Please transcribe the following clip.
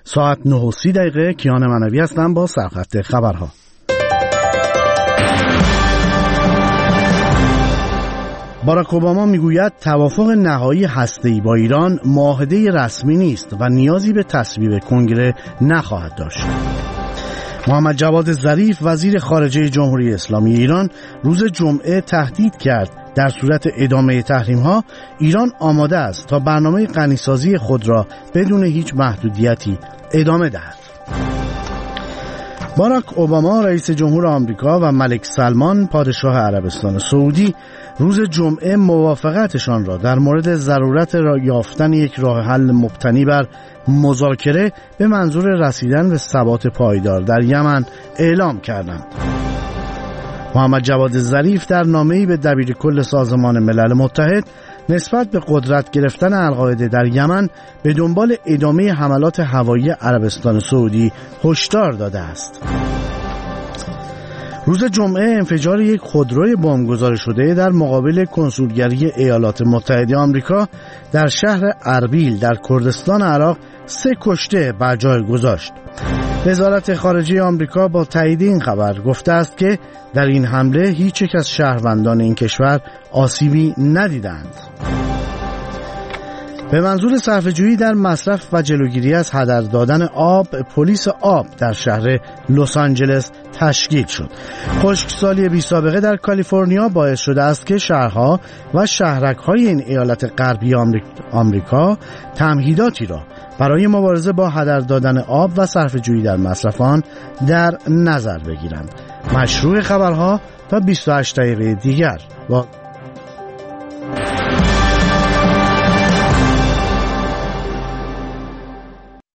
ساعت 9:30 کیان منوی هستم با سرخط خبرها. باراک اوباما میگوید توافق نهایی هسته‌ای با ایران معاهده رسمی نیست و نیازی به تصویب کنگره نخواهد داشت. محمد جواد ظریف وزیر خارجه جمهوری اسلامی ایران روز جمعه تهدید کرد در صورت ادامه تحریم‌ها ایران آماده است تا برنامه غنیسازی خود را بدون هیچ محدودیتی ادامه دهد. باراک اوباما رئیس جمهور آمریکا و ملک سلمان پادشاه عربستان سعودی روز جمعه موافقتشان را در مورد ضرورت یافتن یک راه حل مبتنی بر مذاکره به منظور رسیدن به ثبات پایدار در یمن اعلام کردند. محمد جواد ظریف در نامه‌ای به دبیرکل سازمان ملل متحد نسبت به قدرت گرفتن القاعده در یمن به دنبال ادامه حملات هوایی عربستان سعودی هشدار داده است. روز جمعه انفجار یک خودروی بمبگذاری شده در مقابل کنسولگری ایالات متحده آمریکا در شهر اربیل در کردستان عراق 3 کشته بر جای گذاشت. وزارت خارجه آمریکا با تایید این خبر گفته است که در این حمله هیچ یک از شهروندان این کشور آسیبی ندیدند. به منظور صرفه‌جویی در مصرف و جلوگیری از هدر دادن آب، پلیس آب در شهر لس آنجلس تشکیل شد. خشکسالی بی‌سابقه در کالیفرنیا باعث شده است که شهرها و شهرک‌های این ایالت غربی آمریکا تمهیداتی را برای مبارزه با هدر دادن آب و صرفه‌جویی در مصرف آن در نظر بگیرند. مشروع خبرها تا 28 دقیقه دیگر با